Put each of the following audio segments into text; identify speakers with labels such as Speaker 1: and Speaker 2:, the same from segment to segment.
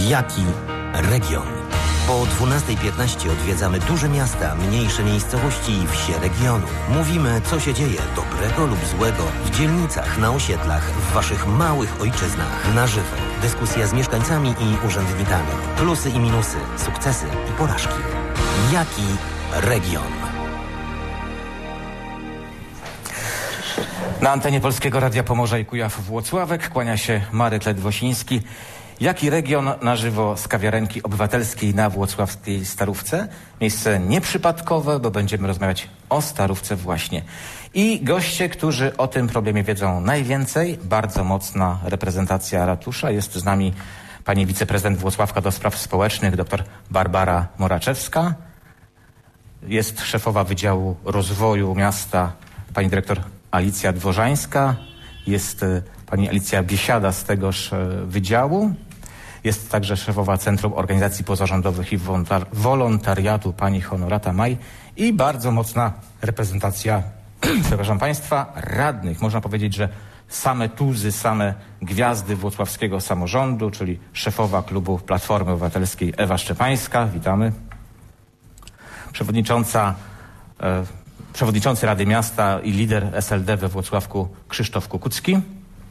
Speaker 1: Jaki region? Po 12:15 odwiedzamy duże miasta, mniejsze miejscowości i wsie regionu. Mówimy, co się dzieje, dobrego lub złego, w dzielnicach, na osiedlach, w waszych małych ojczyznach. Na żywo. Dyskusja z mieszkańcami i urzędnikami. Plusy i minusy, sukcesy i porażki. Jaki region?
Speaker 2: Na antenie Polskiego Radia Pomorza i Kujaw-Włocławek kłania się Marek Ledwosiński. Jaki region na żywo z kawiarenki obywatelskiej na włocławskiej Starówce? Miejsce nieprzypadkowe, bo będziemy rozmawiać o Starówce właśnie. I goście, którzy o tym problemie wiedzą najwięcej. Bardzo mocna reprezentacja ratusza. Jest z nami pani wiceprezydent Włocławka do spraw społecznych, dr Barbara Moraczewska. Jest szefowa Wydziału Rozwoju Miasta, pani dyrektor Alicja Dworzańska. Jest pani Alicja Biesiada z tegoż wydziału. Jest także szefowa Centrum Organizacji Pozarządowych i Wolontariatu pani Honorata Maj i bardzo mocna reprezentacja, przepraszam państwa, radnych. Można powiedzieć, że same tuzy, same gwiazdy włocławskiego samorządu, czyli szefowa klubu Platformy Obywatelskiej Ewa Szczepańska. Witamy. Przewodniczący Rady Miasta i lider SLD we Włocławku Krzysztof Kukucki.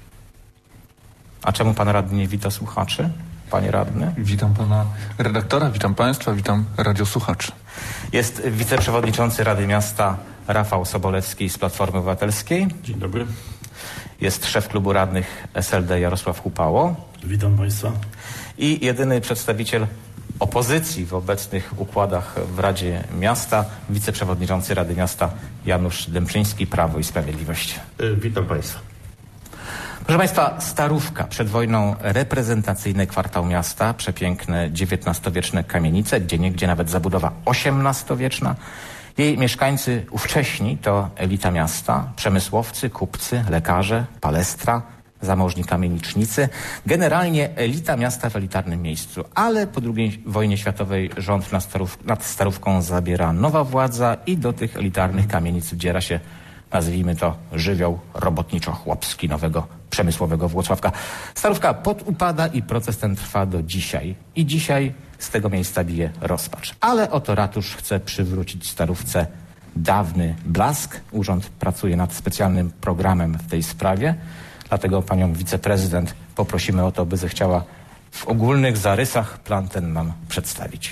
Speaker 2: A czemu pan radny nie wita słuchaczy? Panie radny?
Speaker 3: Witam pana redaktora, witam państwa, witam radiosłuchaczy.
Speaker 2: Jest wiceprzewodniczący Rady Miasta Rafał Sobolewski z Platformy Obywatelskiej.
Speaker 4: Dzień dobry.
Speaker 2: Jest szef klubu radnych SLD Jarosław Hupało.
Speaker 4: Witam państwa.
Speaker 2: I jedyny przedstawiciel opozycji w obecnych układach w Radzie Miasta, wiceprzewodniczący Rady Miasta Janusz Dębczyński, Prawo i Sprawiedliwość.
Speaker 4: Witam państwa.
Speaker 2: Proszę państwa, Starówka, przed wojną reprezentacyjny kwartał miasta, przepiękne XIX-wieczne kamienice, gdzieniegdzie nawet zabudowa XVIII-wieczna. Jej mieszkańcy ówcześni to elita miasta, przemysłowcy, kupcy, lekarze, palestra, zamożni kamienicznicy. Generalnie elita miasta w elitarnym miejscu. Ale po II wojnie światowej rząd nad Starówką zabiera nowa władza i do tych elitarnych kamienic wdziera się, nazwijmy to, żywioł robotniczo-chłopski nowego przemysłowego Włocławka. Starówka podupada i proces ten trwa do dzisiaj. I dzisiaj z tego miejsca bije rozpacz. Ale oto ratusz chce przywrócić Starówce dawny blask. Urząd pracuje nad specjalnym programem w tej sprawie. Dlatego panią wiceprezydent poprosimy o to, by zechciała w ogólnych zarysach plan ten nam przedstawić.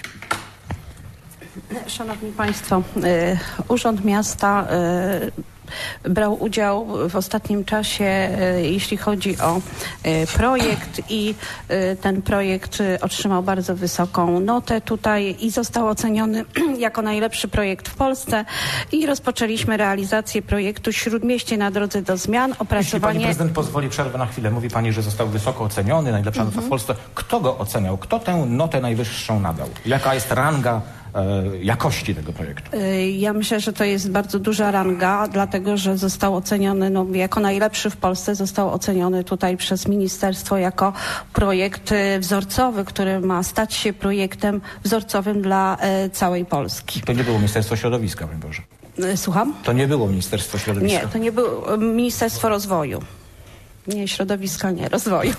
Speaker 5: Szanowni Państwo, Urząd Miasta brał udział w ostatnim czasie, jeśli chodzi o projekt i ten projekt otrzymał bardzo wysoką notę tutaj i został oceniony jako najlepszy projekt w Polsce i rozpoczęliśmy realizację projektu Śródmieście na drodze do zmian.
Speaker 2: Jeśli pani prezydent pozwoli przerwę na chwilę. Mówi pani, że został wysoko oceniony, najlepsza nota w Polsce. Kto go oceniał? Kto tę notę najwyższą nadał? Jaka jest ranga jakości tego projektu?
Speaker 5: Ja myślę, że to jest bardzo duża ranga, dlatego że został oceniony jako najlepszy w Polsce, został oceniony tutaj przez ministerstwo jako projekt wzorcowy, który ma stać się projektem wzorcowym dla całej Polski.
Speaker 2: To nie było Ministerstwo Środowiska, broń Boże.
Speaker 5: Słucham?
Speaker 2: To nie było Ministerstwo Środowiska.
Speaker 5: Nie, to nie było Ministerstwo Rozwoju. Nie, środowiska, nie, rozwoju.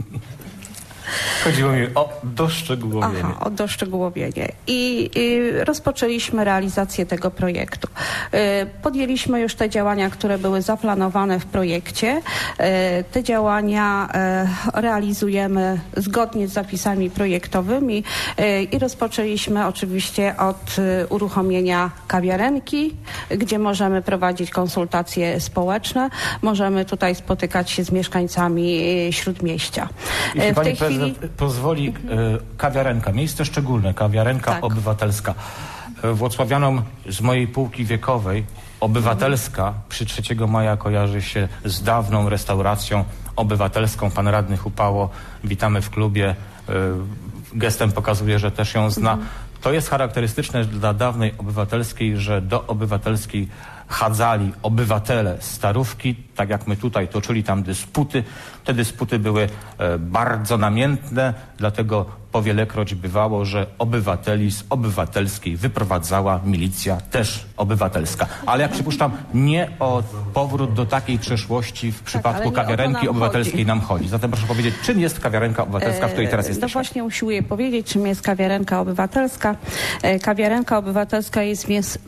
Speaker 2: Chodziło mi o doszczegółowienie.
Speaker 5: Aha, o doszczegółowienie. I rozpoczęliśmy realizację tego projektu. Podjęliśmy już te działania, które były zaplanowane w projekcie. Te działania realizujemy zgodnie z zapisami projektowymi i rozpoczęliśmy oczywiście od uruchomienia kawiarenki, gdzie możemy prowadzić konsultacje społeczne. Możemy tutaj spotykać się z mieszkańcami Śródmieścia.
Speaker 2: Jeśli pani prezydent pozwoli, kawiarenka, miejsce szczególne, kawiarenka obywatelska. Włocławianom z mojej półki wiekowej obywatelska przy 3 maja kojarzy się z dawną restauracją obywatelską. Pan radny Hupało, witamy w klubie. Gestem pokazuje, że też ją zna. To jest charakterystyczne dla dawnej obywatelskiej, że do obywatelskiej chadzali obywatele Starówki, tak jak my tutaj toczyli tam dysputy. Te dysputy były bardzo namiętne, dlatego powielekroć bywało, że obywateli z Obywatelskiej wyprowadzała milicja też obywatelska. Ale jak przypuszczam, nie o powrót do takiej przeszłości w przypadku kawiarenki obywatelskiej nam chodzi. Zatem proszę powiedzieć, czym jest kawiarenka obywatelska, w której teraz jesteśmy?
Speaker 5: No właśnie usiłuję powiedzieć, czym jest kawiarenka obywatelska. Kawiarenka obywatelska jest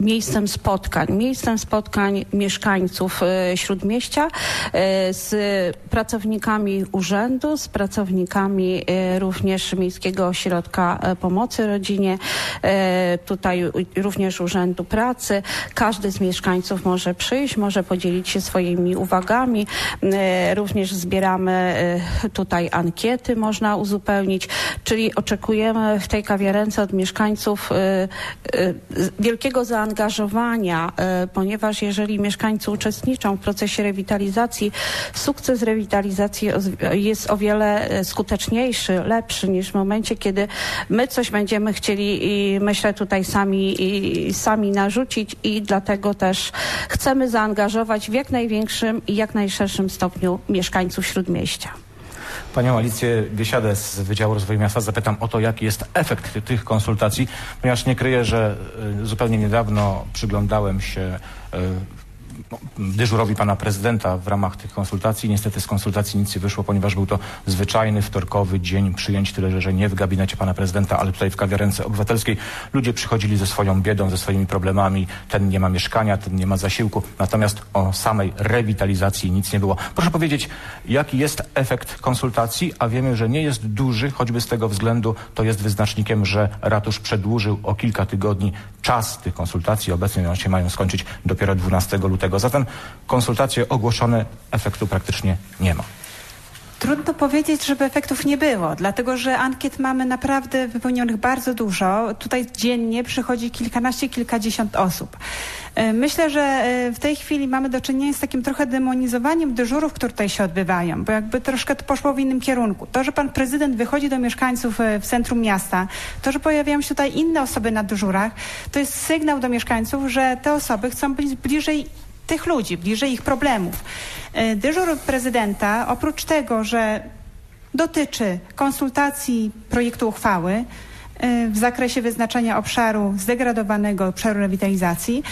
Speaker 5: miejscem spotkań mieszkańców Śródmieścia z pracownikami urzędu, z pracownikami również Miejskiego Ośrodka Pomocy Rodzinie, tutaj również Urzędu Pracy. Każdy z mieszkańców może przyjść, może podzielić się swoimi uwagami. Również zbieramy tutaj ankiety, można uzupełnić, czyli oczekujemy w tej kawiarence od mieszkańców wielkiego zaangażowania, ponieważ jeżeli mieszkańcy uczestniczą w procesie rewitalizacji, sukces rewitalizacji jest o wiele skuteczniejszy, lepszy niż w momencie, kiedy my coś będziemy chcieli i myślę tutaj sami narzucić i dlatego też chcemy zaangażować w jak największym i jak najszerszym stopniu mieszkańców Śródmieścia.
Speaker 2: Panią Alicję Biesiadę z Wydziału Rozwoju Miasta zapytam o to, jaki jest efekt tych konsultacji, ponieważ nie kryję, że zupełnie niedawno przyglądałem się dyżurowi pana prezydenta w ramach tych konsultacji. Niestety z konsultacji nic nie wyszło, ponieważ był to zwyczajny, wtorkowy dzień przyjęć, tyle że nie w gabinecie pana prezydenta, ale tutaj w kawiarence obywatelskiej. Ludzie przychodzili ze swoją biedą, ze swoimi problemami. Ten nie ma mieszkania, ten nie ma zasiłku. Natomiast o samej rewitalizacji nic nie było. Proszę powiedzieć, jaki jest efekt konsultacji, a wiemy, że nie jest duży, choćby z tego względu to jest wyznacznikiem, że ratusz przedłużył o kilka tygodni czas tych konsultacji. Obecnie one się mają skończyć dopiero 12 lutego. Zatem konsultacje ogłoszone, efektu praktycznie nie ma.
Speaker 6: Trudno powiedzieć, żeby efektów nie było, dlatego że ankiet mamy naprawdę wypełnionych bardzo dużo. Tutaj dziennie przychodzi kilkanaście, kilkadziesiąt osób. Myślę, że w tej chwili mamy do czynienia z takim trochę demonizowaniem dyżurów, które tutaj się odbywają, bo jakby troszkę to poszło w innym kierunku. To, że pan prezydent wychodzi do mieszkańców w centrum miasta, to, że pojawiają się tutaj inne osoby na dyżurach, to jest sygnał do mieszkańców, że te osoby chcą być bliżej tych ludzi, bliżej ich problemów. Dyżur prezydenta, oprócz tego, że dotyczy konsultacji projektu uchwały w zakresie wyznaczenia obszaru zdegradowanego, obszaru rewitalizacji,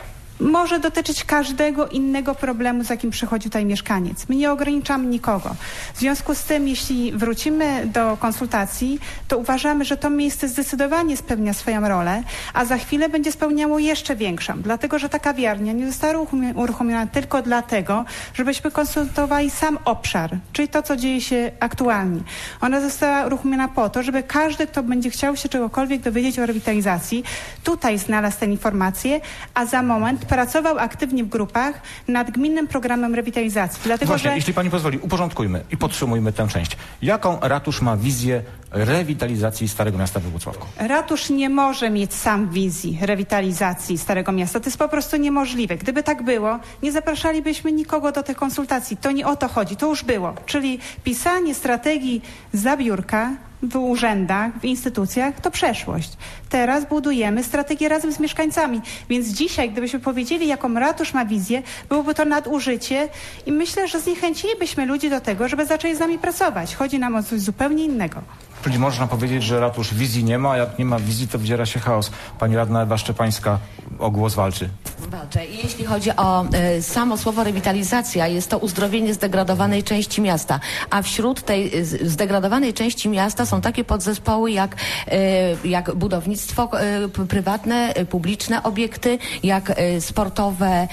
Speaker 6: może dotyczyć każdego innego problemu, z jakim przychodzi tutaj mieszkaniec. My nie ograniczamy nikogo. W związku z tym, jeśli wrócimy do konsultacji, to uważamy, że to miejsce zdecydowanie spełnia swoją rolę, a za chwilę będzie spełniało jeszcze większą. Dlatego, że ta kawiarnia nie została uruchomiona tylko dlatego, żebyśmy konsultowali sam obszar, czyli to, co dzieje się aktualnie. Ona została uruchomiona po to, żeby każdy, kto będzie chciał się czegokolwiek dowiedzieć o rewitalizacji, tutaj znalazł te informacje, a za moment pracował aktywnie w grupach nad gminnym programem rewitalizacji. Dlatego,
Speaker 2: właśnie,
Speaker 6: że...
Speaker 2: jeśli pani pozwoli, uporządkujmy i podsumujmy tę część. Jaką ratusz ma wizję rewitalizacji Starego Miasta we Włocławku?
Speaker 6: Ratusz nie może mieć sam wizji rewitalizacji Starego Miasta. To jest po prostu niemożliwe. Gdyby tak było, nie zapraszalibyśmy nikogo do tych konsultacji. To nie o to chodzi. To już było. Czyli pisanie strategii za biurka w urzędach, w instytucjach, to przeszłość. Teraz budujemy strategię razem z mieszkańcami. Więc dzisiaj, gdybyśmy powiedzieli, jaką ratusz ma wizję, byłoby to nadużycie i myślę, że zniechęcilibyśmy ludzi do tego, żeby zaczęli z nami pracować. Chodzi nam o coś zupełnie innego.
Speaker 2: Czyli można powiedzieć, że ratusz wizji nie ma, a jak nie ma wizji, to wdziera się chaos. Pani radna Ewa Szczepańska o głos walczy.
Speaker 7: Jeśli chodzi o samo słowo rewitalizacja, jest to uzdrowienie zdegradowanej części miasta, a wśród tej zdegradowanej części miasta są takie podzespoły jak budownictwo prywatne, publiczne obiekty, jak sportowe,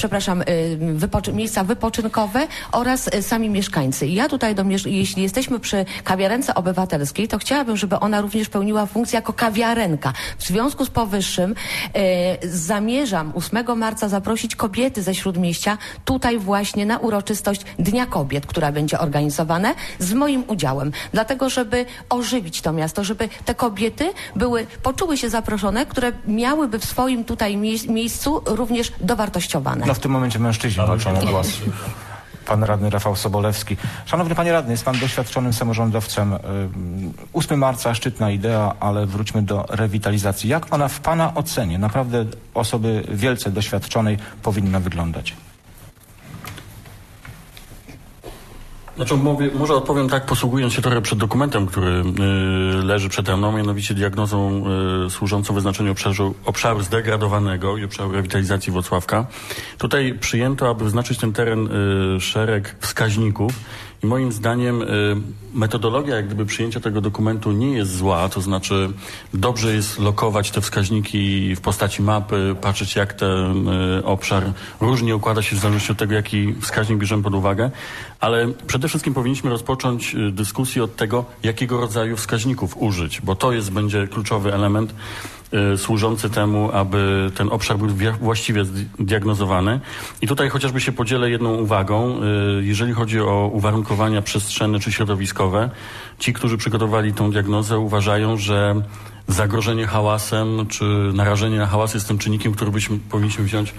Speaker 7: miejsca wypoczynkowe oraz sami mieszkańcy. Ja tutaj, jeśli jesteśmy przy kawiarence obywatelskiej, to chciałabym, żeby ona również pełniła funkcję jako kawiarenka. W związku z powyższym zamierzam 8 marca zaprosić kobiety ze Śródmieścia tutaj właśnie na uroczystość Dnia Kobiet, która będzie organizowana z moim udziałem. Dlatego, żeby ożywić to miasto, żeby te kobiety poczuły się zaproszone, które miałyby w swoim tutaj miejscu również dowartościowane.
Speaker 2: No w tym momencie mężczyźni walczą o głos. pan radny Rafał Sobolewski. Szanowny panie radny, jest pan doświadczonym samorządowcem. 8 marca szczytna idea, ale wróćmy do rewitalizacji. Jak ona w pana ocenie, naprawdę osoby wielce doświadczonej, powinna wyglądać?
Speaker 4: Znaczy, może odpowiem tak, posługując się trochę przed dokumentem, który leży przede mną, mianowicie diagnozą służącą wyznaczeniu obszaru zdegradowanego i obszaru rewitalizacji Włocławka. Tutaj przyjęto, aby wyznaczyć ten teren szereg wskaźników i moim zdaniem metodologia jak gdyby przyjęcia tego dokumentu nie jest zła, to znaczy dobrze jest lokować te wskaźniki w postaci mapy, patrzeć jak ten obszar różnie układa się w zależności od tego, jaki wskaźnik bierzemy pod uwagę, ale przede wszystkim powinniśmy rozpocząć dyskusję od tego, jakiego rodzaju wskaźników użyć, bo to będzie kluczowy element służący temu, aby ten obszar był właściwie zdiagnozowany. I tutaj chociażby się podzielę jedną uwagą. Jeżeli chodzi o uwarunkowania przestrzenne czy środowiskowe, ci, którzy przygotowali tą diagnozę, uważają, że zagrożenie hałasem czy narażenie na hałas jest tym czynnikiem, który powinniśmy wziąć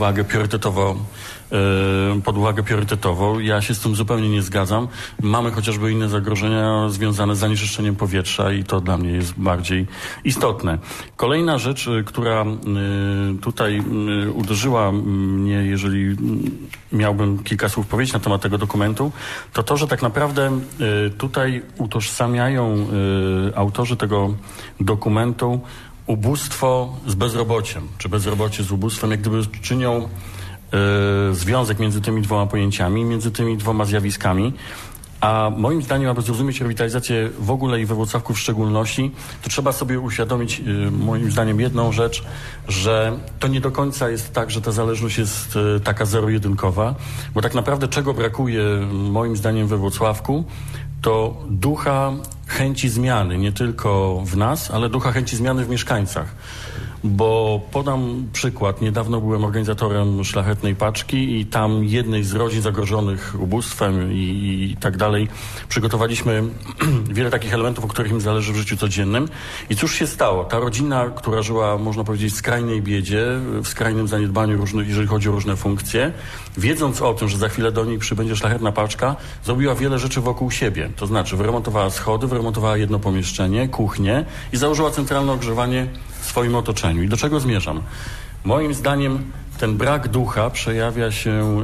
Speaker 4: pod uwagę priorytetowo. Ja się z tym zupełnie nie zgadzam. Mamy chociażby inne zagrożenia związane z zanieczyszczeniem powietrza i to dla mnie jest bardziej istotne. Kolejna rzecz, która tutaj uderzyła mnie, jeżeli miałbym kilka słów powiedzieć na temat tego dokumentu, to to, że tak naprawdę tutaj utożsamiają autorzy tego dokumentu ubóstwo z bezrobociem, czy bezrobocie z ubóstwem, jak gdyby czynią związek między tymi dwoma pojęciami, między tymi dwoma zjawiskami. A moim zdaniem, aby zrozumieć rewitalizację w ogóle i we Włocławku w szczególności, to trzeba sobie uświadomić, moim zdaniem, jedną rzecz, że to nie do końca jest tak, że ta zależność jest taka zero-jedynkowa, bo tak naprawdę czego brakuje, moim zdaniem, we Włocławku, to ducha chęci zmiany, nie tylko w nas, ale ducha chęci zmiany w mieszkańcach. Bo podam przykład. Niedawno byłem organizatorem Szlachetnej Paczki i tam jednej z rodzin zagrożonych ubóstwem i tak dalej przygotowaliśmy wiele takich elementów, o których mi zależy w życiu codziennym. I cóż się stało? Ta rodzina, która żyła, można powiedzieć, w skrajnej biedzie, w skrajnym zaniedbaniu, jeżeli chodzi o różne funkcje, wiedząc o tym, że za chwilę do niej przybędzie Szlachetna Paczka, zrobiła wiele rzeczy wokół siebie. To znaczy wyremontowała schody, wyremontowała jedno pomieszczenie, kuchnię i założyła centralne ogrzewanie w swoim otoczeniu. I do czego zmierzam? Moim zdaniem ten brak ducha przejawia się,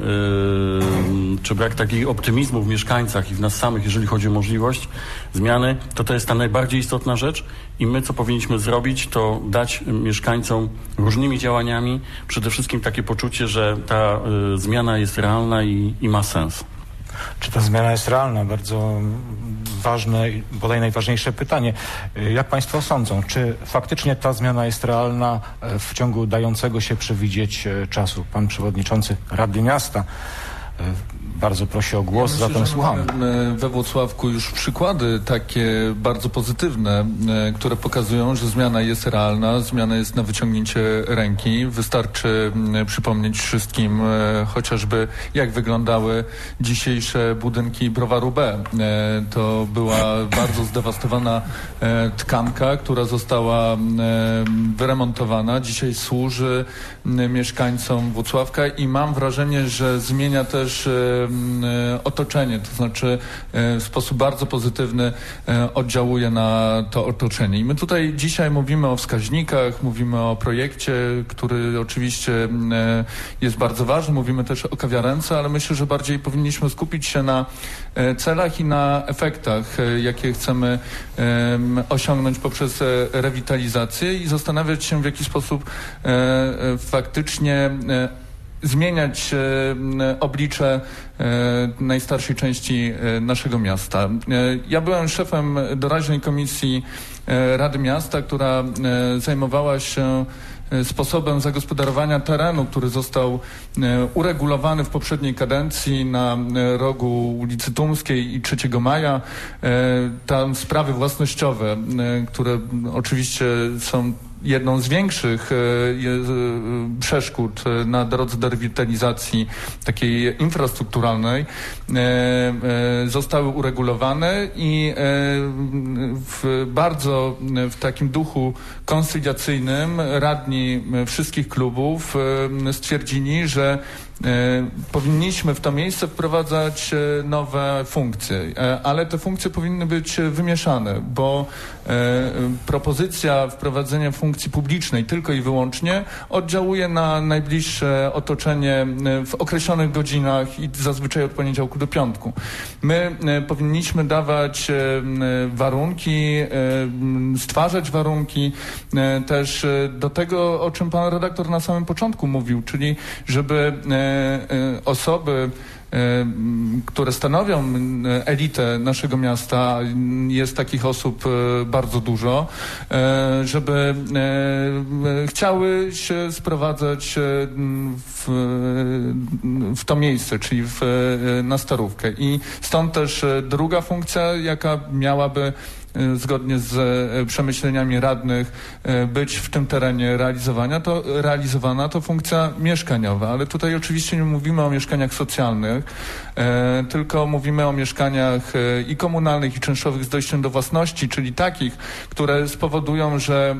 Speaker 4: czy brak takiego optymizmu w mieszkańcach i w nas samych, jeżeli chodzi o możliwość zmiany, to jest ta najbardziej istotna rzecz i my, co powinniśmy zrobić, to dać mieszkańcom różnymi działaniami przede wszystkim takie poczucie, że ta zmiana jest realna i ma sens.
Speaker 2: Czy ta zmiana jest realna? Bardzo ważne i bodaj najważniejsze pytanie. Jak państwo sądzą, czy faktycznie ta zmiana jest realna w ciągu dającego się przewidzieć czasu? Pan przewodniczący Rady Miasta bardzo prosi o głos,
Speaker 3: myślę,
Speaker 2: zatem słuchamy.
Speaker 3: Mamy we Włocławku już przykłady takie bardzo pozytywne, które pokazują, że zmiana jest realna, zmiana jest na wyciągnięcie ręki. Wystarczy przypomnieć wszystkim chociażby, jak wyglądały dzisiejsze budynki Browaru B. To była bardzo zdewastowana tkanka, która została wyremontowana. Dzisiaj służy mieszkańcom Włocławka i mam wrażenie, że zmienia też otoczenie, to znaczy w sposób bardzo pozytywny oddziałuje na to otoczenie. I my tutaj dzisiaj mówimy o wskaźnikach, mówimy o projekcie, który oczywiście jest bardzo ważny, mówimy też o kawiarence, ale myślę, że bardziej powinniśmy skupić się na celach i na efektach, jakie chcemy osiągnąć poprzez rewitalizację i zastanawiać się, w jaki sposób faktycznie zmieniać oblicze najstarszej części naszego miasta. Ja byłem szefem doraźnej komisji Rady Miasta, która zajmowała się sposobem zagospodarowania terenu, który został uregulowany w poprzedniej kadencji na rogu ulicy Tumskiej i 3 Maja. Tam sprawy własnościowe, które oczywiście są jedną z większych przeszkód na drodze do rewitalizacji takiej infrastrukturalnej, zostały uregulowane i w takim duchu koncyliacyjnym radni wszystkich klubów stwierdzili, że powinniśmy w to miejsce wprowadzać nowe funkcje, ale te funkcje powinny być wymieszane, bo propozycja wprowadzenia funkcji publicznej tylko i wyłącznie oddziałuje na najbliższe otoczenie w określonych godzinach i zazwyczaj od poniedziałku do piątku. My powinniśmy dawać warunki, stwarzać warunki też do tego, o czym pan redaktor na samym początku mówił, czyli żeby osoby, które stanowią elitę naszego miasta, jest takich osób bardzo dużo, żeby chciały się sprowadzać w to miejsce, czyli na Starówkę. I stąd też druga funkcja, jaka miałaby zgodnie z przemyśleniami radnych być w tym terenie realizowana, to funkcja mieszkaniowa. Ale tutaj oczywiście nie mówimy o mieszkaniach socjalnych, tylko mówimy o mieszkaniach i komunalnych, i czynszowych z dojściem do własności, czyli takich, które spowodują, że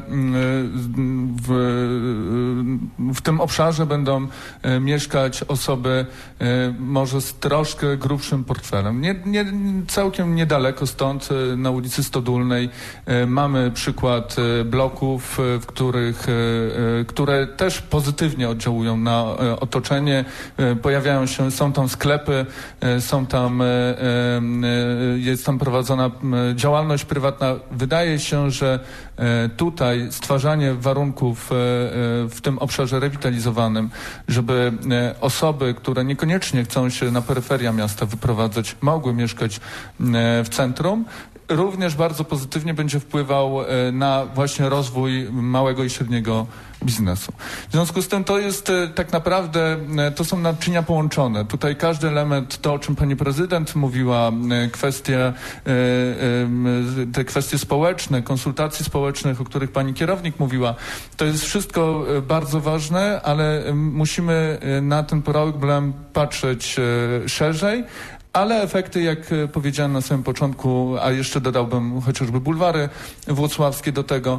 Speaker 3: w tym obszarze będą mieszkać osoby może z troszkę grubszym portfelem. Nie całkiem niedaleko stąd, na ulicy Stodulnej, mamy przykład bloków, które też pozytywnie oddziałują na otoczenie. Są tam sklepy, jest tam prowadzona działalność prywatna. Wydaje się, że tutaj stwarzanie warunków w tym obszarze rewitalizowanym, żeby osoby, które niekoniecznie chcą się na peryferia miasta wyprowadzać, mogły mieszkać w centrum, również bardzo pozytywnie będzie wpływał na właśnie rozwój małego i średniego biznesu. W związku z tym to jest tak naprawdę, to są naczynia połączone. Tutaj każdy element, to o czym pani prezydent mówiła, te kwestie społeczne, konsultacji społecznych, o których pani kierownik mówiła, to jest wszystko bardzo ważne, ale musimy na ten problem patrzeć szerzej. Ale efekty, jak powiedziałem na samym początku, a jeszcze dodałbym chociażby bulwary włocławskie do tego,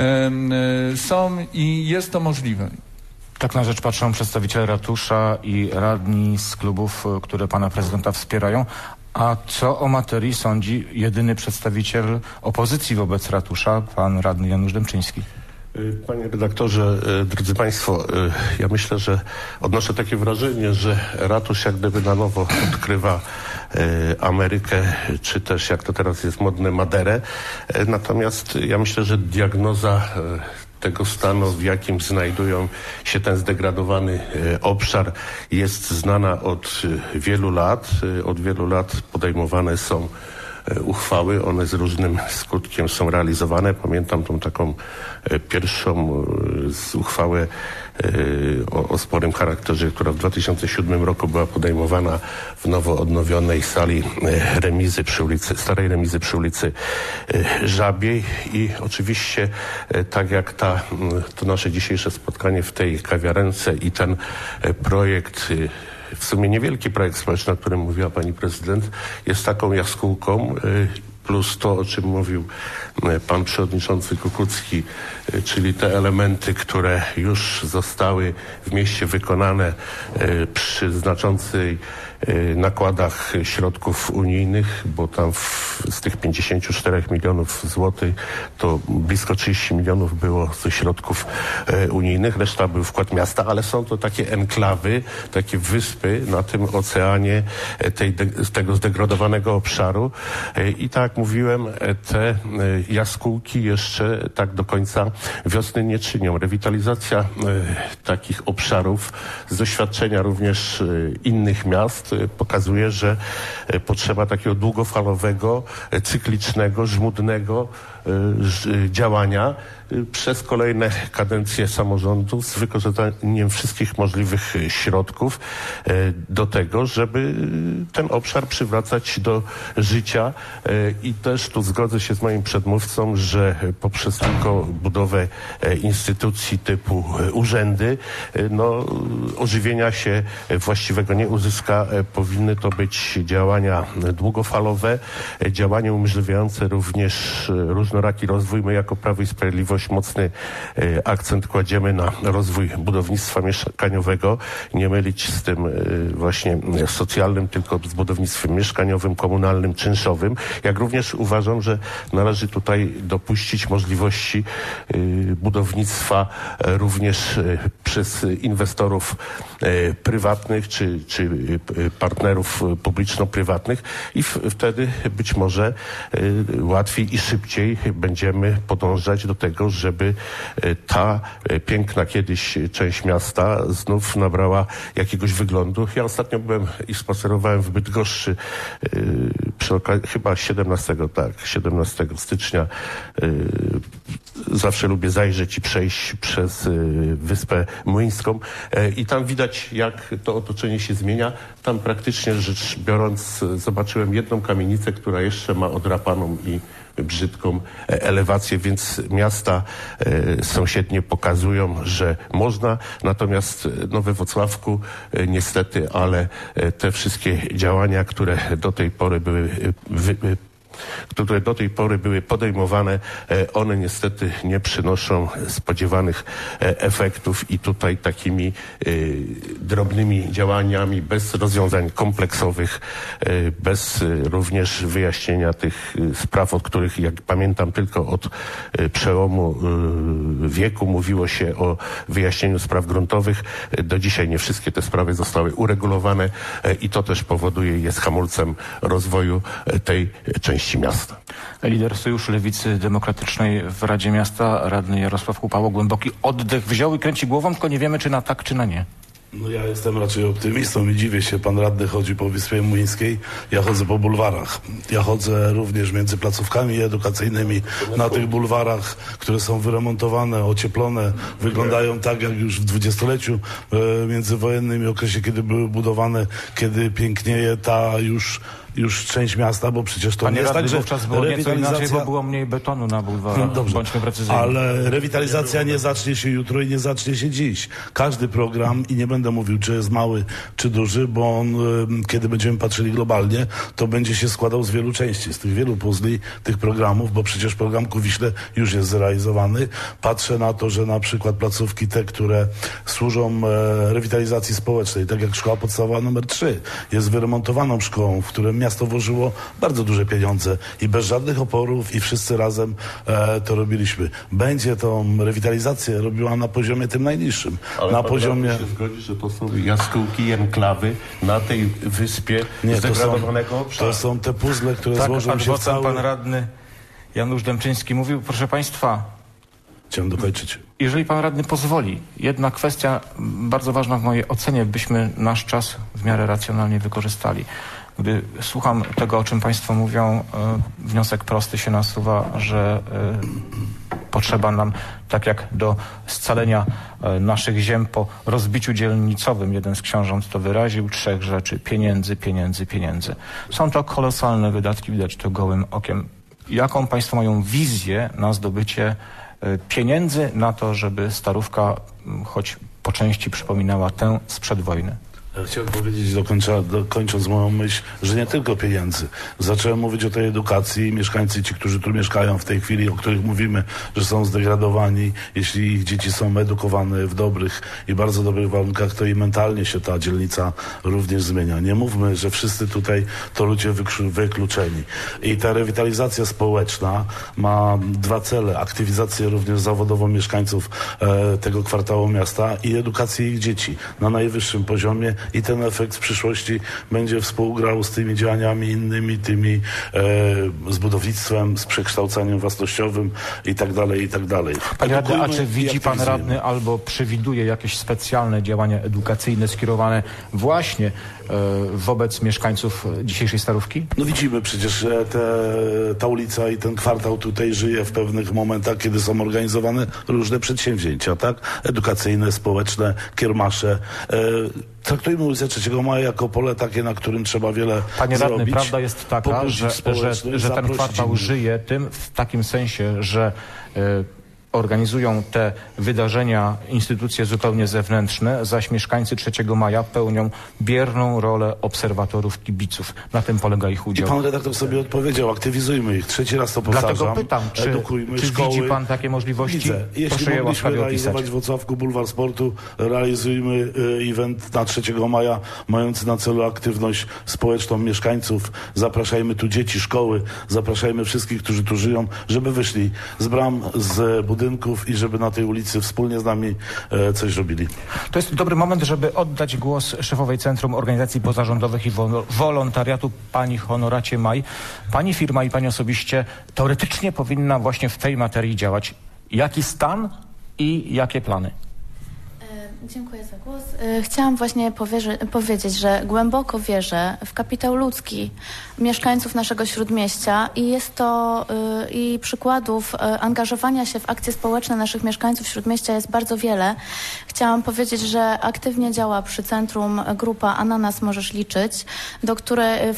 Speaker 3: są i jest to możliwe.
Speaker 2: Tak na rzecz patrzą przedstawiciele ratusza i radni z klubów, które pana prezydenta wspierają. A co o materii sądzi jedyny przedstawiciel opozycji wobec ratusza, pan radny Janusz Dębczyński?
Speaker 8: Panie redaktorze, drodzy państwo, ja myślę, że odnoszę takie wrażenie, że ratusz jak gdyby na nowo odkrywa Amerykę, czy też jak to teraz jest modne, Maderę. Natomiast ja myślę, że diagnoza tego stanu, w jakim znajdują się ten zdegradowany obszar, jest znana od wielu lat. Od wielu lat podejmowane są uchwały, one z różnym skutkiem są realizowane. Pamiętam tą taką pierwszą uchwałę o sporym charakterze, która w 2007 roku była podejmowana w nowo odnowionej sali remizy starej remizy przy ulicy Żabiej i oczywiście tak jak to nasze dzisiejsze spotkanie w tej kawiarence i ten projekt, w sumie niewielki projekt społeczny, o którym mówiła pani prezydent, jest taką jaskółką, plus to, o czym mówił pan przewodniczący Kukucki, czyli te elementy, które już zostały w mieście wykonane przy znaczącej nakładach środków unijnych, bo tam z tych 54 milionów złotych to blisko 30 milionów było ze środków unijnych, reszta był wkład miasta, ale są to takie enklawy, takie wyspy na tym oceanie tego zdegradowanego obszaru i tak jak mówiłem, te jaskółki jeszcze tak do końca wiosny nie czynią. Rewitalizacja takich obszarów z doświadczenia również innych miast pokazuje, że potrzeba takiego długofalowego, cyklicznego, żmudnego działania przez kolejne kadencje samorządów z wykorzystaniem wszystkich możliwych środków do tego, żeby ten obszar przywracać do życia i też tu zgodzę się z moim przedmówcą, że poprzez tylko budowę instytucji typu urzędy, ożywienia się właściwego nie uzyska. Powinny to być działania długofalowe, działania umożliwiające również różne różnoraki rozwój. My jako Prawo i Sprawiedliwość mocny akcent kładziemy na rozwój budownictwa mieszkaniowego. Nie mylić z tym właśnie socjalnym, tylko z budownictwem mieszkaniowym, komunalnym, czynszowym. Jak również uważam, że należy tutaj dopuścić możliwości budownictwa również przez inwestorów prywatnych czy partnerów publiczno-prywatnych i wtedy być może łatwiej i szybciej będziemy podążać do tego, żeby ta piękna kiedyś część miasta znów nabrała jakiegoś wyglądu. Ja ostatnio byłem i spacerowałem w Bydgoszczy przy okazji, chyba 17 stycznia. Zawsze lubię zajrzeć i przejść przez Wyspę Młyńską i tam widać, jak to otoczenie się zmienia. Tam praktycznie rzecz biorąc zobaczyłem jedną kamienicę, która jeszcze ma odrapaną i brzydką elewację, więc miasta sąsiednie pokazują, że można. Natomiast we Włocławku niestety, ale te wszystkie działania, które do tej pory były podejmowane, one niestety nie przynoszą spodziewanych efektów i tutaj takimi drobnymi działaniami, bez rozwiązań kompleksowych, bez również wyjaśnienia tych spraw, od których, jak pamiętam, tylko od przełomu wieku mówiło się o wyjaśnieniu spraw gruntowych. Do dzisiaj nie wszystkie te sprawy zostały uregulowane i to też powoduje, jest hamulcem rozwoju tej części miasta.
Speaker 2: Lider Sojuszu Lewicy Demokratycznej w Radzie Miasta, radny Jarosław Kupało, głęboki oddech wziął i kręci głową, tylko nie wiemy, czy na tak, czy na nie.
Speaker 9: No ja jestem raczej optymistą i dziwię się, pan radny chodzi po Wyspie Młyńskiej, ja chodzę po bulwarach. Ja chodzę również między placówkami edukacyjnymi na tych bulwarach, które są wyremontowane, ocieplone, wyglądają tak jak już w dwudziestoleciu międzywojennym i okresie, kiedy były budowane, kiedy pięknieje ta już część miasta, bo przecież to nie jest tak, że
Speaker 2: wówczas było nieco inaczej, bo było mniej betonu na bulwarach.
Speaker 9: Dobrze,
Speaker 2: bądźmy precyzyjni.
Speaker 9: ale rewitalizacja nie zacznie się jutro i nie zacznie się dziś. Każdy program, i nie będę mówił, czy jest mały, czy duży, bo on, kiedy będziemy patrzyli globalnie, to będzie się składał z wielu części, z tych wielu puzli, tych programów, bo przecież program Ku Wiśle już jest zrealizowany. Patrzę na to, że na przykład placówki te, które służą rewitalizacji społecznej, tak jak szkoła podstawowa numer 3, jest wyremontowaną szkołą, w którym miasto włożyło bardzo duże pieniądze i bez żadnych oporów i wszyscy razem to robiliśmy. Będzie tą rewitalizację robiła na poziomie tym najniższym.
Speaker 8: Ale
Speaker 9: na poziomie...
Speaker 8: się zgodzi, że to są jaskółki, enklawy na tej wyspie zdegradowanego obszaru.
Speaker 9: To są te puzzle, które
Speaker 2: tak,
Speaker 9: złożą się w cały...
Speaker 2: pan radny Janusz Dębczyński mówił, proszę państwa...
Speaker 9: Chciałem dokończyć.
Speaker 2: Jeżeli pan radny pozwoli, jedna kwestia bardzo ważna w mojej ocenie, byśmy nasz czas w miarę racjonalnie wykorzystali. Gdy słucham tego, o czym państwo mówią, wniosek prosty się nasuwa, że potrzeba nam, tak jak do scalenia naszych ziem po rozbiciu dzielnicowym, jeden z książąt to wyraził, 3 rzeczy: pieniędzy, pieniędzy, pieniędzy. Są to kolosalne wydatki, widać to gołym okiem. Jaką państwo mają wizję na zdobycie pieniędzy na to, żeby Starówka choć po części przypominała tę sprzed wojny?
Speaker 9: Chciałem powiedzieć, dokończąc moją myśl, że nie tylko pieniędzy. Zacząłem mówić o tej edukacji. Mieszkańcy, ci, którzy tu mieszkają w tej chwili, o których mówimy, że są zdegradowani, jeśli ich dzieci są edukowane w dobrych i bardzo dobrych warunkach, to i mentalnie się ta dzielnica również zmienia. Nie mówmy, że wszyscy tutaj to ludzie wykluczeni. I ta rewitalizacja społeczna ma 2 cele. Aktywizację również zawodową mieszkańców tego kwartału miasta i edukację ich dzieci na najwyższym poziomie. I ten efekt w przyszłości będzie współgrał z tymi działaniami innymi, tymi z budownictwem, z przekształceniem własnościowym i tak dalej, i tak dalej.
Speaker 2: Panie radny, a czy widzi pan radny albo przewiduje jakieś specjalne działania edukacyjne skierowane właśnie wobec mieszkańców dzisiejszej Starówki?
Speaker 9: No widzimy przecież, że ta ulica i ten kwartał tutaj żyje w pewnych momentach, kiedy są organizowane różne przedsięwzięcia, tak? Edukacyjne, społeczne, kiermasze. Traktujmy ulicę 3 Maja jako pole takie, na którym trzeba wiele
Speaker 2: Panie radny,
Speaker 9: zrobić.
Speaker 2: Prawda jest taka, że ten kwartał żyje tym w takim sensie, że organizują te wydarzenia instytucje zupełnie zewnętrzne, zaś mieszkańcy 3 maja pełnią bierną rolę obserwatorów, kibiców. Na tym polega ich
Speaker 9: I
Speaker 2: udział.
Speaker 9: pan redaktor sobie odpowiedział, aktywizujmy ich. 3. raz to powtarzam.
Speaker 2: Dlatego pytam, czy
Speaker 9: szkoły.
Speaker 2: widzi pan takie możliwości?
Speaker 9: Widzę. Jeśli
Speaker 2: Proszę je
Speaker 9: mogliśmy
Speaker 2: łaskawie
Speaker 9: realizować
Speaker 2: opisać.
Speaker 9: w Włocławku Bulwar Sportu, realizujmy event na 3 maja, mający na celu aktywność społeczną mieszkańców. Zapraszajmy tu dzieci, szkoły, zapraszajmy wszystkich, którzy tu żyją, żeby wyszli z bram, z budynków i żeby na tej ulicy wspólnie z nami coś robili.
Speaker 2: To jest dobry moment, żeby oddać głos szefowej Centrum Organizacji Pozarządowych i Wolontariatu, pani Honoracie Maj. Pani firma i pani osobiście teoretycznie powinna właśnie w tej materii działać. Jaki stan i jakie plany?
Speaker 10: Dziękuję za głos. Chciałam właśnie powiedzieć, że głęboko wierzę w kapitał ludzki mieszkańców naszego Śródmieścia i jest to i przykładów angażowania się w akcje społeczne naszych mieszkańców Śródmieścia jest bardzo wiele. Chciałam powiedzieć, że aktywnie działa przy centrum grupa A na nas możesz liczyć, w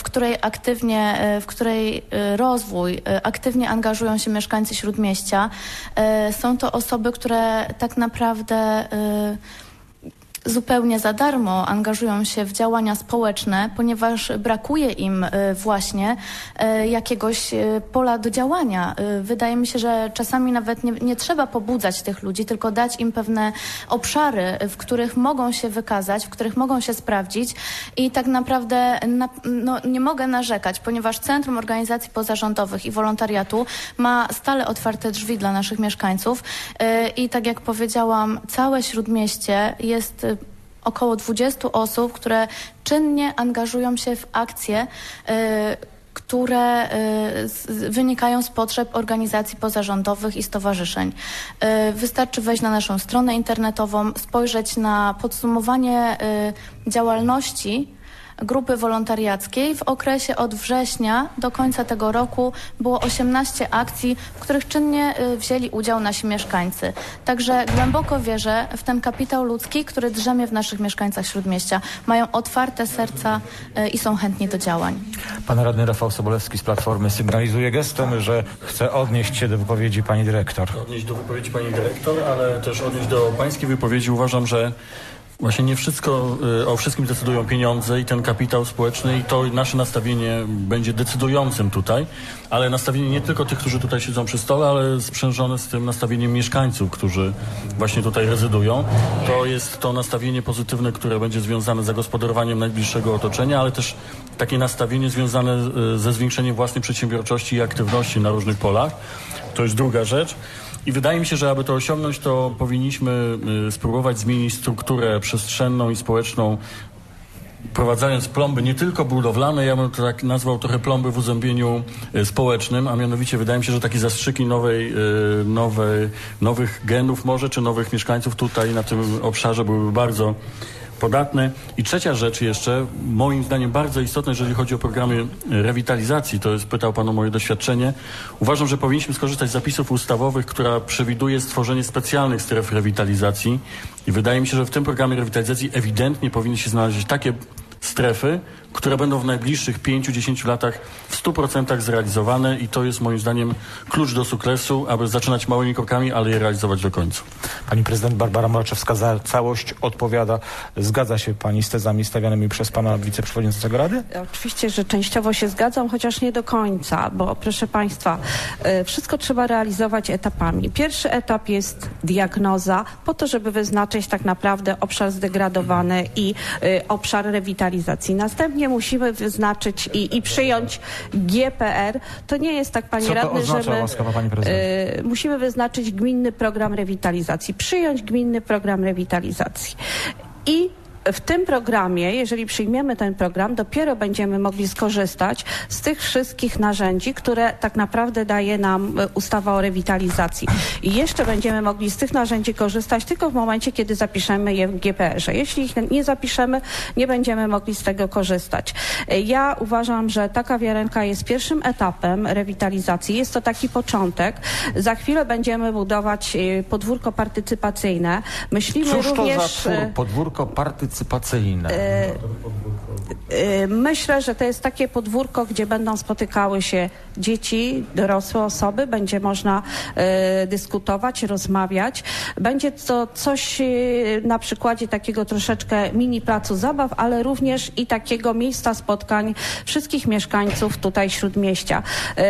Speaker 10: której rozwój aktywnie angażują się mieszkańcy Śródmieścia. Są to osoby, które tak naprawdę zupełnie za darmo angażują się w działania społeczne, ponieważ brakuje im właśnie jakiegoś pola do działania. Wydaje mi się, że czasami nawet nie trzeba pobudzać tych ludzi, tylko dać im pewne obszary, w których mogą się wykazać, w których mogą się sprawdzić i tak naprawdę nie mogę narzekać, ponieważ Centrum Organizacji Pozarządowych i Wolontariatu ma stale otwarte drzwi dla naszych mieszkańców i tak jak powiedziałam, całe Śródmieście jest około 20 osób, które czynnie angażują się w akcje, które wynikają z potrzeb organizacji pozarządowych i stowarzyszeń. Wystarczy wejść na naszą stronę internetową, spojrzeć na podsumowanie działalności grupy wolontariackiej. W okresie od września do końca tego roku było 18 akcji, w których czynnie wzięli udział nasi mieszkańcy. Także głęboko wierzę w ten kapitał ludzki, który drzemie w naszych mieszkańcach Śródmieścia. Mają otwarte serca i są chętni do działań.
Speaker 2: Pan radny Rafał Sobolewski z Platformy sygnalizuje gestem, że chce odnieść się do wypowiedzi pani dyrektor.
Speaker 4: Odnieść do wypowiedzi pani dyrektor, ale też odnieść do pańskiej wypowiedzi. Uważam, że właśnie nie wszystko, o wszystkim decydują pieniądze i ten kapitał społeczny i to nasze nastawienie będzie decydującym tutaj, ale nastawienie nie tylko tych, którzy tutaj siedzą przy stole, ale sprzężone z tym nastawieniem mieszkańców, którzy właśnie tutaj rezydują. To jest to nastawienie pozytywne, które będzie związane z zagospodarowaniem najbliższego otoczenia, ale też takie nastawienie związane ze zwiększeniem własnej przedsiębiorczości i aktywności na różnych polach. To jest druga rzecz. I wydaje mi się, że aby to osiągnąć, to powinniśmy spróbować zmienić strukturę przestrzenną i społeczną, wprowadzając plomby nie tylko budowlane, ja bym to tak nazwał trochę plomby w uzębieniu społecznym, a mianowicie wydaje mi się, że takie zastrzyki nowych genów może, czy nowych mieszkańców tutaj na tym obszarze byłyby bardzo podatne. I trzecia rzecz jeszcze, moim zdaniem bardzo istotna, jeżeli chodzi o programy rewitalizacji, to jest, pytał pan o moje doświadczenie. Uważam, że powinniśmy skorzystać z zapisów ustawowych, która przewiduje stworzenie specjalnych stref rewitalizacji i wydaje mi się, że w tym programie rewitalizacji ewidentnie powinny się znaleźć takie strefy, które będą w najbliższych 5-10 latach w 100% zrealizowane i to jest moim zdaniem klucz do sukcesu, aby zaczynać małymi krokami, ale je realizować do końca.
Speaker 2: Pani prezydent Barbara Moraczewska za całość odpowiada. Zgadza się pani z tezami stawianymi przez pana wiceprzewodniczącego Rady?
Speaker 5: Oczywiście, że częściowo się zgadzam, chociaż nie do końca, bo proszę państwa, wszystko trzeba realizować etapami. Pierwszy etap jest diagnoza, po to, żeby wyznaczyć tak naprawdę obszar zdegradowany i obszar rewitalizacji. Następnie musimy wyznaczyć i przyjąć GPR. To nie jest tak, panie radny, że my musimy wyznaczyć gminny program rewitalizacji, przyjąć gminny program rewitalizacji. I w tym programie, jeżeli przyjmiemy ten program, dopiero będziemy mogli skorzystać z tych wszystkich narzędzi, które tak naprawdę daje nam ustawa o rewitalizacji. I jeszcze będziemy mogli z tych narzędzi korzystać tylko w momencie, kiedy zapiszemy je w GPR-ze. Jeśli ich nie zapiszemy, nie będziemy mogli z tego korzystać. Ja uważam, że ta kawiarenka jest pierwszym etapem rewitalizacji. Jest to taki początek. Za chwilę będziemy budować podwórko partycypacyjne. Myślimy
Speaker 2: Cóż
Speaker 5: również...
Speaker 2: to za podwórko partycypacyjne? partycypacyjne?
Speaker 5: Myślę, że to jest takie podwórko, gdzie będą spotykały się dzieci, dorosłe osoby, będzie można dyskutować, rozmawiać. Będzie to coś na przykładzie takiego troszeczkę mini placu zabaw, ale również i takiego miejsca spotkań wszystkich mieszkańców tutaj Śródmieścia.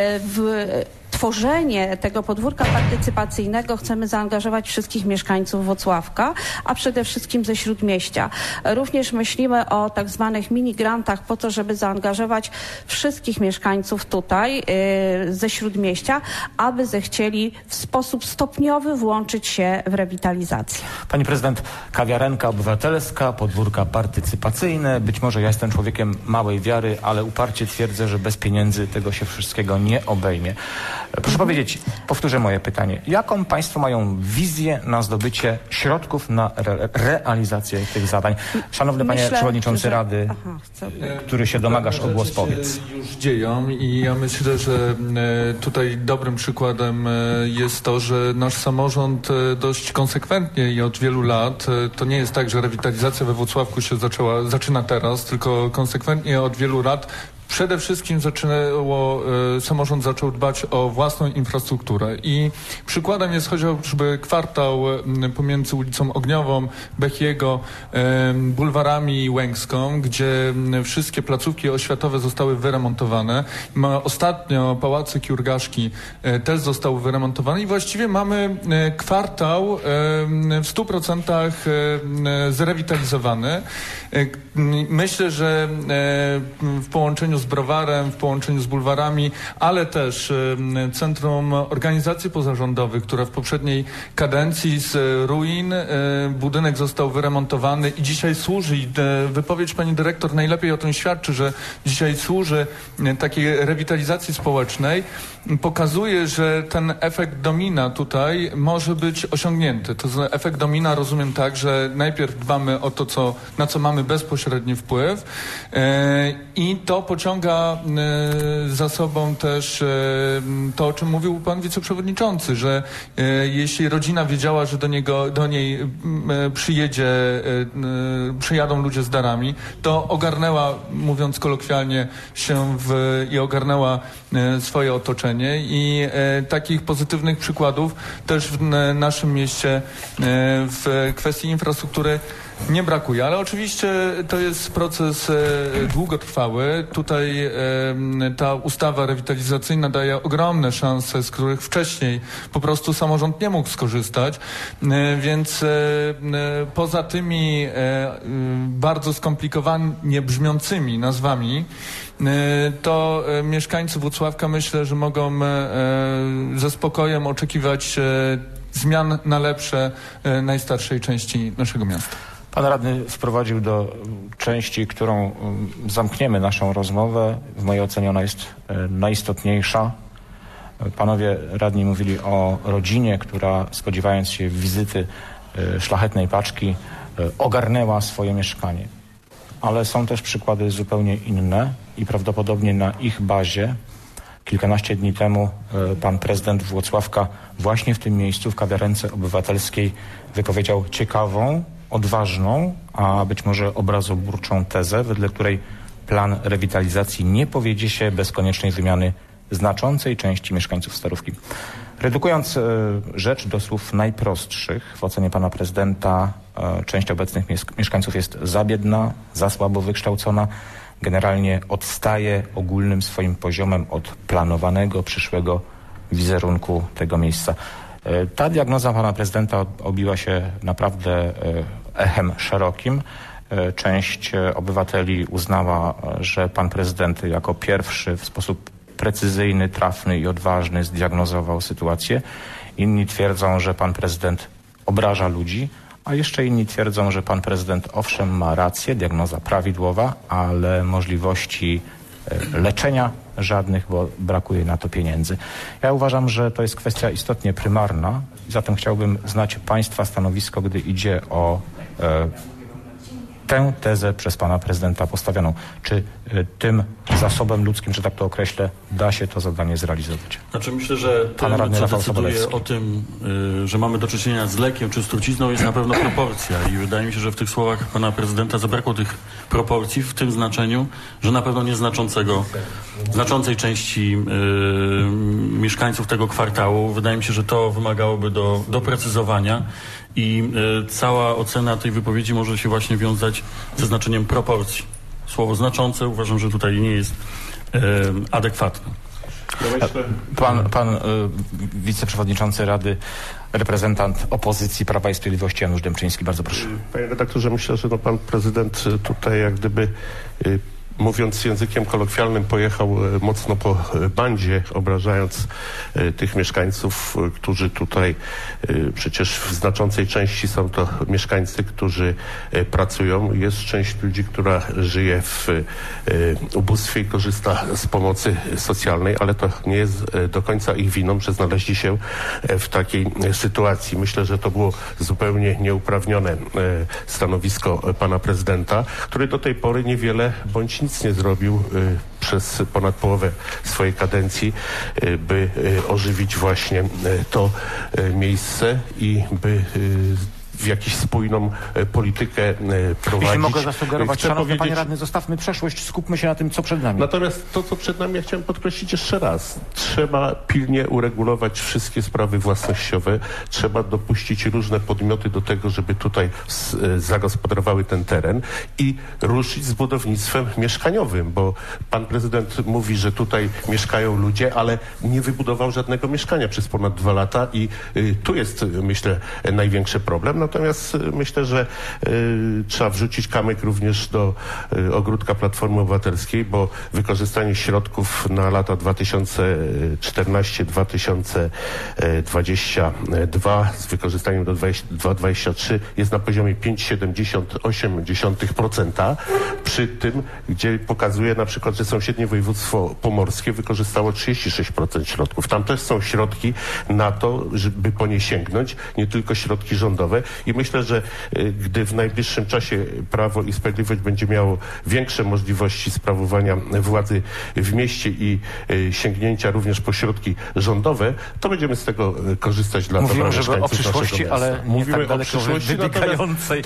Speaker 5: W tworzenie tego podwórka partycypacyjnego chcemy zaangażować wszystkich mieszkańców Włocławka, a przede wszystkim ze Śródmieścia. Również myślimy o tak zwanych mini-grantach po to, żeby zaangażować wszystkich mieszkańców tutaj ze Śródmieścia, aby zechcieli w sposób stopniowy włączyć się w rewitalizację.
Speaker 2: Pani prezydent, kawiarenka obywatelska, podwórka partycypacyjne. Być może ja jestem człowiekiem małej wiary, ale uparcie twierdzę, że bez pieniędzy tego się wszystkiego nie obejmie. Proszę powiedzieć, powtórzę moje pytanie. Jaką państwo mają wizję na zdobycie środków na realizację tych zadań? Szanowny panie przewodniczący Rady, który się domagasz o głos, powiedz.
Speaker 3: Już dzieją i ja myślę, że tutaj dobrym przykładem jest to, że nasz samorząd dość konsekwentnie i od wielu lat, to nie jest tak, że rewitalizacja we Włocławku się zaczyna teraz, tylko konsekwentnie od wielu lat przede wszystkim samorząd zaczął dbać o własną infrastrukturę i przykładem jest chociażby kwartał pomiędzy ulicą Ogniową, Bechiego, bulwarami i Łękską, gdzie wszystkie placówki oświatowe zostały wyremontowane. Ostatnio pałacyk Jurgaszki też został wyremontowany i właściwie mamy kwartał w 100% zrewitalizowany. Myślę, że w połączeniu z Browarem, w połączeniu z bulwarami, ale też Centrum Organizacji Pozarządowych, które w poprzedniej kadencji z ruin budynek został wyremontowany i dzisiaj służy, i wypowiedź pani dyrektor najlepiej o tym świadczy, że dzisiaj służy takiej rewitalizacji społecznej, pokazuje, że ten efekt domina tutaj może być osiągnięty. To znaczy efekt domina rozumiem tak, że najpierw dbamy o to, na co mamy bezpośredni wpływ i to pociąga za sobą też to, o czym mówił pan wiceprzewodniczący, że jeśli rodzina wiedziała, że do niej przyjadą ludzie z darami, to ogarnęła, mówiąc kolokwialnie, i ogarnęła swoje otoczenie i takich pozytywnych przykładów też w naszym mieście w kwestii infrastruktury nie brakuje, ale oczywiście to jest proces długotrwały. Tutaj ta ustawa rewitalizacyjna daje ogromne szanse, z których wcześniej po prostu samorząd nie mógł skorzystać, więc poza tymi bardzo skomplikowanie brzmiącymi nazwami, to mieszkańcy Włocławka myślę, że mogą ze spokojem oczekiwać zmian na lepsze najstarszej części naszego miasta.
Speaker 2: Pan radny wprowadził do części, którą zamkniemy naszą rozmowę. W mojej ocenie ona jest najistotniejsza. Panowie radni mówili o rodzinie, która spodziewając się wizyty szlachetnej paczki ogarnęła swoje mieszkanie. Ale są też przykłady zupełnie inne i prawdopodobnie na ich bazie kilkanaście dni temu pan prezydent Włocławka właśnie w tym miejscu, w kawiarence obywatelskiej, wypowiedział ciekawą, odważną, a być może obrazoburczą tezę, wedle której plan rewitalizacji nie powiedzie się bez koniecznej wymiany znaczącej części mieszkańców Starówki. Redukując rzecz do słów najprostszych, w ocenie pana prezydenta część obecnych mieszkańców jest za biedna, za słabo wykształcona, generalnie odstaje ogólnym swoim poziomem od planowanego przyszłego wizerunku tego miejsca. Ta diagnoza pana prezydenta obiła się naprawdę echem szerokim. Część obywateli uznała, że pan prezydent jako pierwszy w sposób precyzyjny, trafny i odważny zdiagnozował sytuację. Inni twierdzą, że pan prezydent obraża ludzi, a jeszcze inni twierdzą, że pan prezydent owszem ma rację, diagnoza prawidłowa, ale możliwości leczenia żadnych, bo brakuje na to pieniędzy. Ja uważam, że to jest kwestia istotnie prymarna, zatem chciałbym znać państwa stanowisko, gdy idzie o tę tezę przez pana prezydenta postawioną. Czy tym zasobem ludzkim, że tak to określę, da się to zadanie zrealizować?
Speaker 4: Znaczy myślę, że tym, co decyduje o tym, że mamy do czynienia z lekiem czy z trucizną, jest na pewno proporcja i wydaje mi się, że w tych słowach pana prezydenta zabrakło tych proporcji w tym znaczeniu, że na pewno znaczącej części mieszkańców tego kwartału. Wydaje mi się, że to wymagałoby doprecyzowania i cała ocena tej wypowiedzi może się właśnie wiązać ze znaczeniem proporcji. Słowo znaczące uważam, że tutaj nie jest adekwatne.
Speaker 2: Pan wiceprzewodniczący Rady, reprezentant opozycji Prawa i Sprawiedliwości Janusz Dębczyński, bardzo proszę.
Speaker 8: Panie redaktorze, myślę, że pan prezydent tutaj jak gdyby mówiąc językiem kolokwialnym, pojechał mocno po bandzie, obrażając tych mieszkańców, którzy tutaj przecież w znaczącej części są to mieszkańcy, którzy pracują. Jest część ludzi, która żyje w ubóstwie i korzysta z pomocy socjalnej, ale to nie jest do końca ich winą, że znaleźli się w takiej sytuacji. Myślę, że to było zupełnie nieuprawnione stanowisko pana prezydenta, który do tej pory niewiele bądź nic nie zrobił przez ponad połowę swojej kadencji, by ożywić właśnie to miejsce i by w jakąś spójną politykę prowadzić.
Speaker 2: Jeśli mogę zasugerować, szanowny panie radny, zostawmy przeszłość, skupmy się na tym, co przed nami.
Speaker 8: Natomiast to, co przed nami, ja chciałem podkreślić jeszcze raz. Trzeba pilnie uregulować wszystkie sprawy własnościowe. Trzeba dopuścić różne podmioty do tego, żeby tutaj zagospodarowały ten teren i ruszyć z budownictwem mieszkaniowym, bo pan prezydent mówi, że tutaj mieszkają ludzie, ale nie wybudował żadnego mieszkania przez ponad 2 lata i tu jest, myślę, największy problem. Natomiast myślę, że trzeba wrzucić kamyk również do ogródka Platformy Obywatelskiej, bo wykorzystanie środków na lata 2014-2022 z wykorzystaniem do 2023 jest na poziomie 5,78%. Przy tym, gdzie pokazuje na przykład, że sąsiednie województwo pomorskie wykorzystało 36% środków. Tam też są środki na to, żeby po nie sięgnąć, nie tylko środki rządowe. I myślę, że gdy w najbliższym czasie Prawo i Sprawiedliwość będzie miało większe możliwości sprawowania władzy w mieście i sięgnięcia również po środki rządowe, to będziemy z tego korzystać dla dobra mieszkańców naszego miasta. Mówimy o przyszłości,
Speaker 2: ale nie
Speaker 8: mówimy
Speaker 2: tak daleko wybiegającej.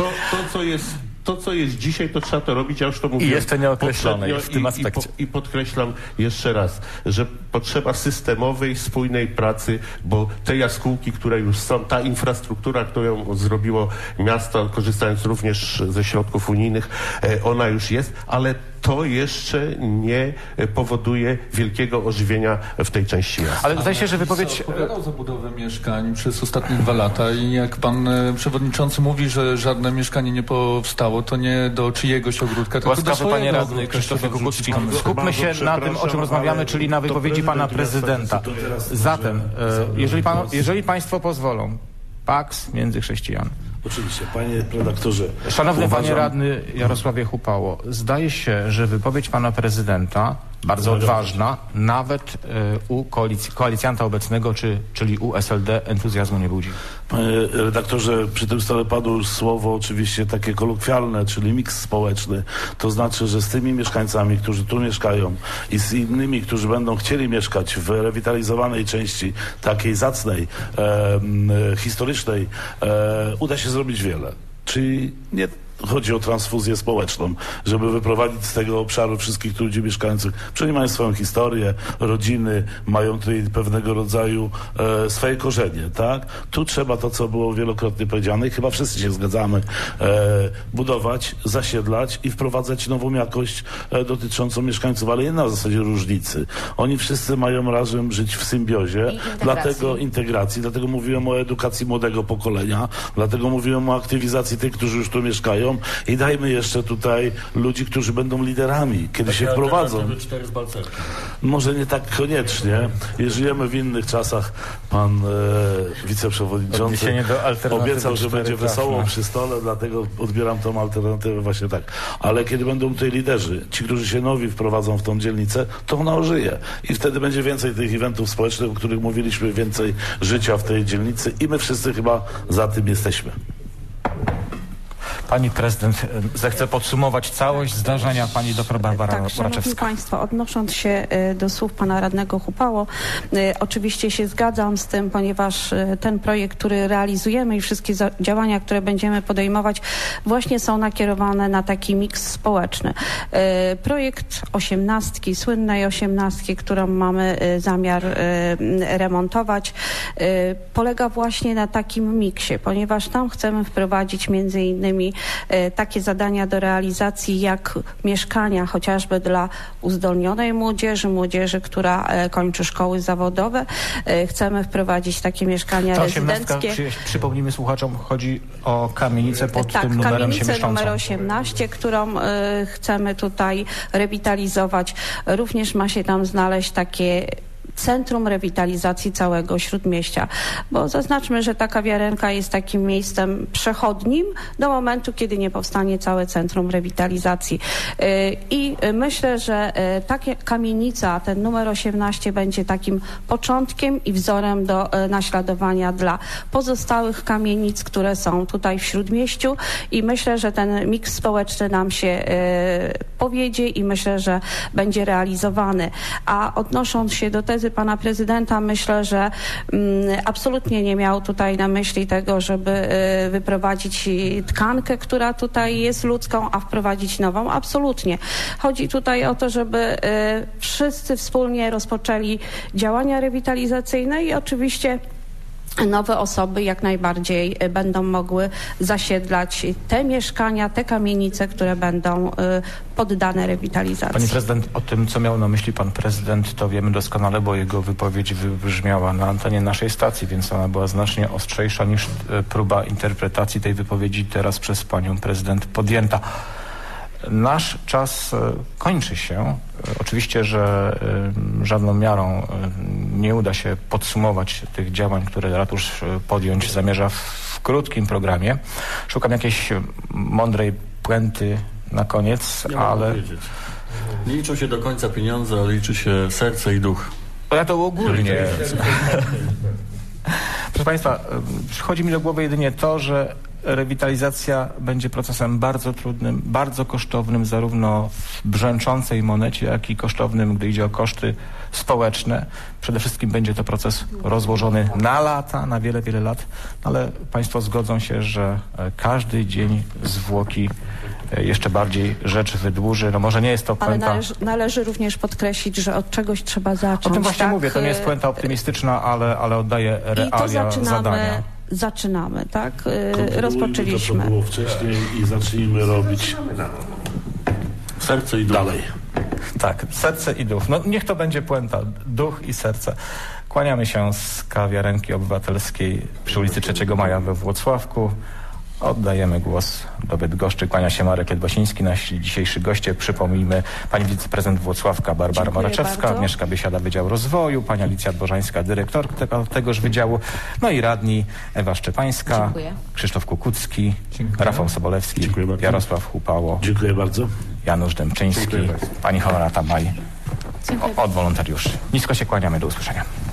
Speaker 8: To, co jest dzisiaj, to trzeba to robić. Ja już to mówiłem.
Speaker 2: I jeszcze nieokreślone w tym aspekcie.
Speaker 8: I podkreślam jeszcze raz, że potrzeba systemowej, spójnej pracy, bo te jaskółki, które już są, ta infrastruktura, którą zrobiło miasto, korzystając również ze środków unijnych, ona już jest, ale to jeszcze nie powoduje wielkiego ożywienia w tej części miasta.
Speaker 2: Ale zdaje się, że wypowiedź...
Speaker 3: Odpowiadał za budowę mieszkań przez ostatnie 2 lata i jak pan przewodniczący mówi, że żadne mieszkanie nie powstało, to nie do czyjegoś ogródka, tylko do swojego
Speaker 2: panie radny Krzysztofie Kukucki. Skupmy się na tym, o czym rozmawiamy, czyli na wypowiedzi pana prezydenta. Zatem, jeżeli państwo pozwolą, paks między chrześcijan.
Speaker 9: Oczywiście, panie redaktorze.
Speaker 2: Szanowny panie radny Jarosławie Hupało, zdaje się, że wypowiedź pana prezydenta, bardzo odważna, nawet u koalicjanta obecnego, czyli u SLD, entuzjazmu nie budzi.
Speaker 9: Panie redaktorze, przy tym stole padło już słowo oczywiście takie kolokwialne, czyli miks społeczny. To znaczy, że z tymi mieszkańcami, którzy tu mieszkają i z innymi, którzy będą chcieli mieszkać w rewitalizowanej części, takiej zacnej, historycznej, uda się zrobić wiele. Czyli nie chodzi o transfuzję społeczną, żeby wyprowadzić z tego obszaru wszystkich ludzi mieszkających, którzy nie mają swoją historię, rodziny, mają tutaj pewnego rodzaju swoje korzenie, tak? Tu trzeba to, co było wielokrotnie powiedziane i chyba wszyscy się zgadzamy, budować, zasiedlać i wprowadzać nową jakość dotyczącą mieszkańców, ale nie na zasadzie różnicy. Oni wszyscy mają razem żyć w symbiozie, dlatego mówiłem o edukacji młodego pokolenia, dlatego mówiłem o aktywizacji tych, którzy już tu mieszkają, i dajmy jeszcze tutaj ludzi, którzy będą liderami, kiedy się wprowadzą. Może nie tak koniecznie. Żyjemy w innych czasach. Pan wiceprzewodniczący obiecał, że będzie wesoło przy stole, dlatego odbieram tą alternatywę właśnie tak. Ale kiedy będą tutaj liderzy, ci, którzy się nowi wprowadzą w tą dzielnicę, to ona ożyje. I wtedy będzie więcej tych eventów społecznych, o których mówiliśmy, więcej życia w tej dzielnicy i my wszyscy chyba za tym jesteśmy.
Speaker 2: Pani prezydent zechce podsumować całość zdarzenia. Pani doktor Barbara
Speaker 5: Tak, szanowni
Speaker 2: Moraczewska.
Speaker 5: państwo, odnosząc się do słów pana radnego Hupało, oczywiście się zgadzam z tym, ponieważ ten projekt, który realizujemy i wszystkie działania, które będziemy podejmować, właśnie są nakierowane na taki miks społeczny. Projekt 18, słynnej 18, którą mamy zamiar remontować, polega właśnie na takim miksie, ponieważ tam chcemy wprowadzić między innymi takie zadania do realizacji jak mieszkania chociażby dla uzdolnionej młodzieży, która kończy szkoły zawodowe. Chcemy wprowadzić takie mieszkania rezydenckie.
Speaker 2: Przypomnijmy słuchaczom, chodzi o kamienicę pod tym numerem się
Speaker 5: kamienicę
Speaker 2: mieszczącą.
Speaker 5: numer 18, którą chcemy tutaj rewitalizować. Również ma się tam znaleźć takie centrum rewitalizacji całego Śródmieścia, bo zaznaczmy, że ta kawiarenka jest takim miejscem przechodnim do momentu, kiedy nie powstanie całe centrum rewitalizacji. I myślę, że taka kamienica, ten numer 18 będzie takim początkiem i wzorem do naśladowania dla pozostałych kamienic, które są tutaj w Śródmieściu i myślę, że ten miks społeczny nam się powiedzie i myślę, że będzie realizowany. A odnosząc się do tezy pana prezydenta, myślę, że absolutnie nie miał tutaj na myśli tego, żeby wyprowadzić tkankę, która tutaj jest ludzką, a wprowadzić nową. Absolutnie. Chodzi tutaj o to, żeby wszyscy wspólnie rozpoczęli działania rewitalizacyjne i oczywiście nowe osoby jak najbardziej będą mogły zasiedlać te mieszkania, te kamienice, które będą poddane rewitalizacji.
Speaker 2: Pani prezydent, o tym, co miał na myśli pan prezydent, to wiemy doskonale, bo jego wypowiedź wybrzmiała na antenie naszej stacji, więc ona była znacznie ostrzejsza niż próba interpretacji tej wypowiedzi teraz przez panią prezydent podjęta. Nasz czas kończy się. Oczywiście, że żadną miarą nie uda się podsumować tych działań, które ratusz podjąć zamierza w krótkim programie. Szukam jakiejś mądrej puenty na koniec, ale...
Speaker 4: Nie liczą się do końca pieniądze, ale liczy się serce i duch.
Speaker 2: Ja to ogólnie... Proszę państwa, przychodzi mi do głowy jedynie to, że rewitalizacja będzie procesem bardzo trudnym, bardzo kosztownym, zarówno w brzęczącej monecie, jak i kosztownym, gdy idzie o koszty społeczne. Przede wszystkim będzie to proces rozłożony na lata, na wiele, wiele lat, ale państwo zgodzą się, że każdy dzień zwłoki jeszcze bardziej rzecz wydłuży. No może nie jest to puenta...
Speaker 5: Ale należy również podkreślić, że od czegoś trzeba zacząć.
Speaker 2: O tym właśnie
Speaker 5: tak?
Speaker 2: mówię, to nie jest puenta optymistyczna, ale oddaje realia zadania.
Speaker 5: Zaczynamy, tak? Rozpoczęliśmy.
Speaker 9: To, co było wcześniej i zacznijmy robić
Speaker 4: serce i duch.
Speaker 9: Dalej.
Speaker 2: Tak, serce i duch. No niech to będzie puenta. Duch i serce. Kłaniamy się z kawiarenki obywatelskiej przy ulicy 3 Maja we Włocławku. Oddajemy głos do Bydgoszczy. Kłania się Marek Ledwosiński. Nasi dzisiejsi goście, przypomnijmy, pani wiceprezydent Włocławka Barbara Moraczewska, Agnieszka Biesiada, Wydział Rozwoju, pani Alicja Dworzańska, dyrektor tegoż wydziału, no i radni Ewa Szczepańska,
Speaker 7: Dziękuję.
Speaker 2: Krzysztof Kukucki, Rafał Sobolewski, Jarosław Hupało,
Speaker 9: Dziękuję bardzo.
Speaker 2: Janusz Dębczyński, pani Honorata Maj od wolontariuszy. Nisko się kłaniamy, do usłyszenia.